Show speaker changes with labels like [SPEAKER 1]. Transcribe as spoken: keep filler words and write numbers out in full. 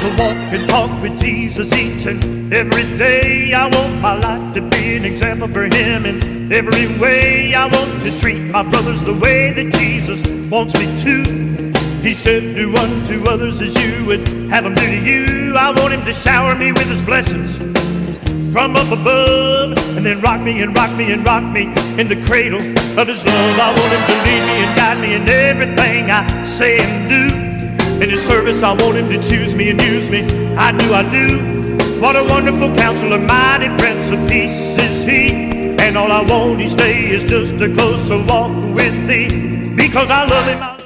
[SPEAKER 1] to walk and talk with Jesus each and every day. I want my life to be an example for him in every way. I want to treat my brothers the way that Jesus wants me to. He said, do unto others as you would have them do to you. I want him to shower me with his blessings from up above, and then rock me and rock me and rock me in the cradle of his love. I want him to lead me and guide me in everything I say and do. In his service, I want him to choose me and use me. I do, I do. What a wonderful counselor, mighty Prince of Peace is he. And all I want each day is just a closer walk with thee. Because I love him. I